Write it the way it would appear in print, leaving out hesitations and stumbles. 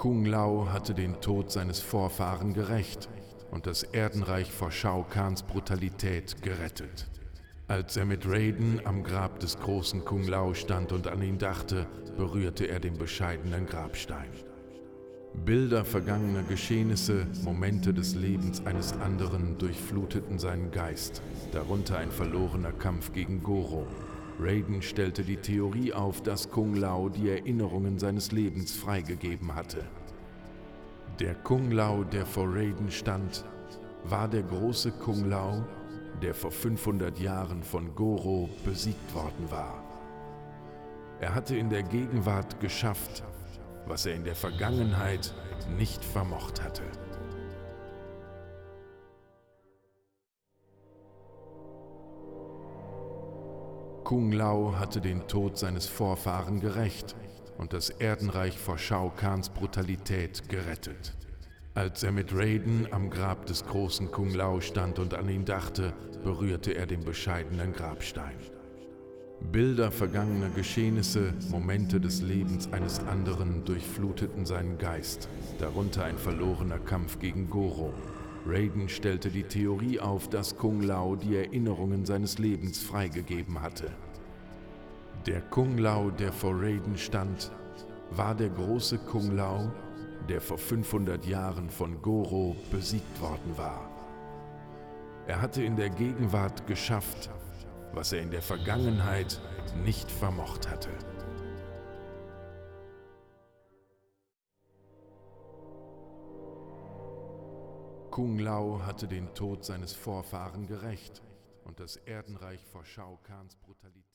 Kung Lao hatte den Tod seines Vorfahren gerächt und das Erdenreich vor Shao Kahns Brutalität gerettet. Als er mit Raiden am Grab des großen Kung Lao stand und an ihn dachte, berührte er den bescheidenen Grabstein. Bilder vergangener Geschehnisse, Momente des Lebens eines anderen durchfluteten seinen Geist, darunter ein verlorener Kampf gegen Goro. Raiden stellte die Theorie auf, dass Kung Lao die Erinnerungen seines Lebens freigegeben hatte. Der Kung Lao, der vor Raiden stand, war der große Kung Lao, der vor 500 Jahren von Goro besiegt worden war. Er hatte in der Gegenwart geschafft, was er in der Vergangenheit nicht vermocht hatte. Kung Lao hatte den Tod seines Vorfahren gerächt und das Erdenreich vor Shao Kahns Brutalität gerettet. Als er mit Raiden am Grab des großen Kung Lao stand und an ihn dachte, berührte er den bescheidenen Grabstein. Bilder vergangener Geschehnisse, Momente des Lebens eines anderen durchfluteten seinen Geist, darunter ein verlorener Kampf gegen Goro. Raiden stellte die Theorie auf, dass Kung Lao die Erinnerungen seines Lebens freigegeben hatte. Der Kung Lao, der vor Raiden stand, war der große Kung Lao, der vor 500 Jahren von Goro besiegt worden war. Er hatte in der Gegenwart geschafft, was er in der Vergangenheit nicht vermocht hatte. Kung Lao hatte den Tod seines Vorfahren gerächt und das Erdenreich vor Shao Kahns Brutalität